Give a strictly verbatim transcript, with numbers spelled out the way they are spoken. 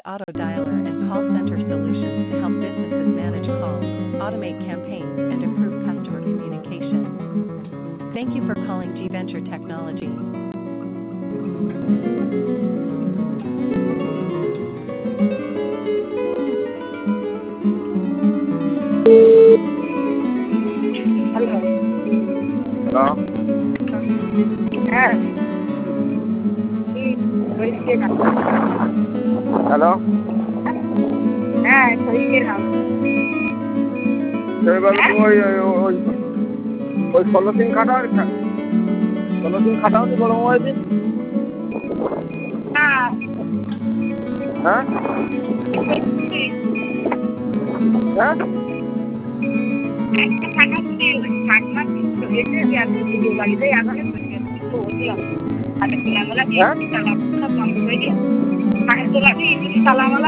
auto dialer and call center solutions to help businesses manage calls, automate campaigns, and improve customer communication. Thank you for calling G Venture Technology. Hello? হ্যাঁ কি হয়েছে না Hello? হ্যাঁ হয়েছে না এবার ওই ওই ওই ওই ষোলো সিম কাটাও ষোলো সিম কাটাও নি বড় মোবাইল দিন না হ্যাঁ হ্যাঁ একটা ফাটাচ্ছি ওই ফাটনা চলেছে যে বাড়িতে এখন তো দিলাম আর কি আমরা কি তালা বন্ধ হয়ে গেছে মানে তোলা কি তালা